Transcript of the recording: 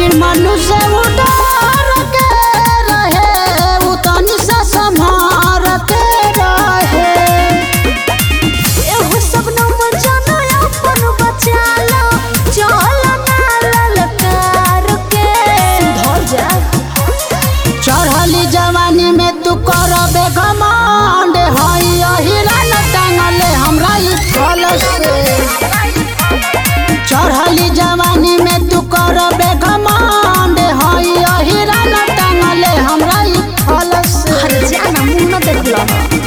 मनुष्य उतार के रहे वो तनी सा संभार के रहे। एहो सब न जानो अपन बचाला चल ना ललकार के धर जा। चढ़ली जवानी में तू करबे घमंड हई अहिरन टांगले हमरा ई फल से। चढ़ली जवानी में तू करबे घमंड हई अहिरन टांगले हमरा ई फल से। हर जाना मुंह न देखला।